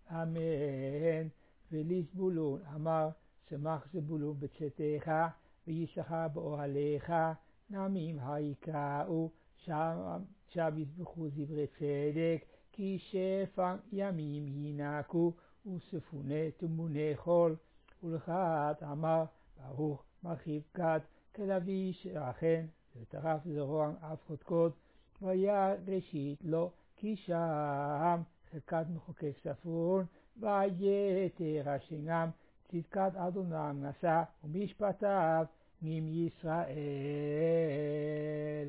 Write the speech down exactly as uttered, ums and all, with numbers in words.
אמן. ולזבולון אמר, שמח זבולון בצאתך, ויששכר באוהליך, נמים היקראו, שם, שם יזבחו זברי צדק, כי שפע ימים ינקו, וספוני תמוני חול. ולגד אמר, ברוך מרחיב גד, כלביא שכן, וטרף זרוע אף חודקות, והיה ראשית לו, כי שם חלקת מחוקק ספון, ויתר השנם, צדקת אדונם נשא, ומשפטיו מים ישראל.